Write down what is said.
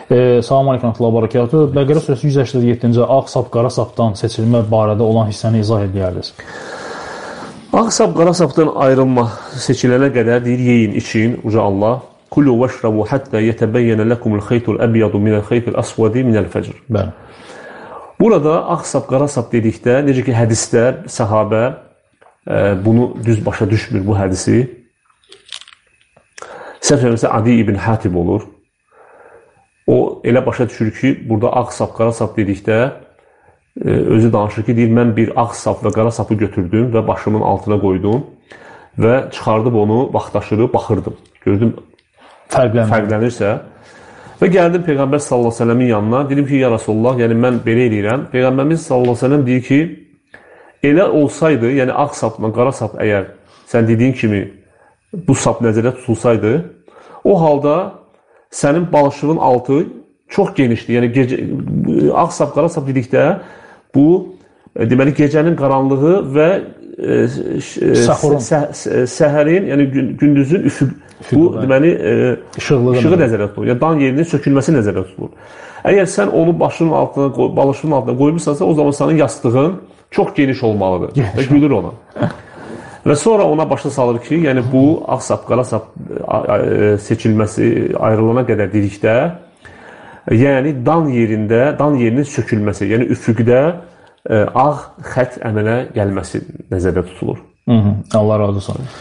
Salam aleykum və barakatuh. Bəqərə surəsi 187-ci ağ sap, qara sapdan seçilmə barədə olan hissəni izah edərdiniz. Ağ sap, qara sapdan ayrılma seçilənə qədər deyir, yeyin, için, uca Allah. Kulu vəşrabu həttə yətəbəyyənə ləkumul xeytul əbiyyadu minəl xeytul əsvədi minəl fəcr. Bəli. Burada ağ sap, qara sap dedikdə, necə ki hədislər, səhabə bunu düz başa düşmür bu hədisi. Səhv eləmirsə Adi ibn Hatib olur. O elə başa düşür ki, burada ağ sap, qara sap dedikdə özü danışır ki, deyir, mən bir ağ sap və qara sapı götürdüm və başımın altına qoydum və çıxardıb onu vaxtaşırıb baxırdım. Gördüm, fərqlənirsə. Və gəldim Peyğəmbər sallallahu aleyhi ve sellemin yanına, dedim ki, ya Rasulullah, yəni mən belə eləyirəm. Peyğəmbərimiz sallallahu aleyhi ve sellem deyir ki, elə olsaydı, yəni ağ sapla qara sap əgər sən dediyin kimi bu sap nəzərdə tutulsaydı, o halda sənin balışığın altı çox genişdir. Yəni, ağ sap, qara sap dedikdə bu, deməli, gecənin qaranlığı və səhərin, yəni gündüzün üfüq, bu, deməli, işığı nəzərdə tutulur. Yəni, dan yerinin sökülməsi nəzərdə tutulur. Əgər sən onu başının altına, balışığın altına qoymuşsansa, o zaman sənin yastığın çox geniş olmalıdır və gülür ona. Və sonra ona başa salır ki, yəni bu ağ sap, qara sap seçilməsi ayrılana qədər dedikdə, yəni dan yerinin sökülməsi, yəni üfüqdə ağ xət əmələ gəlməsi nəzərdə tutulur. Allah razı olsun.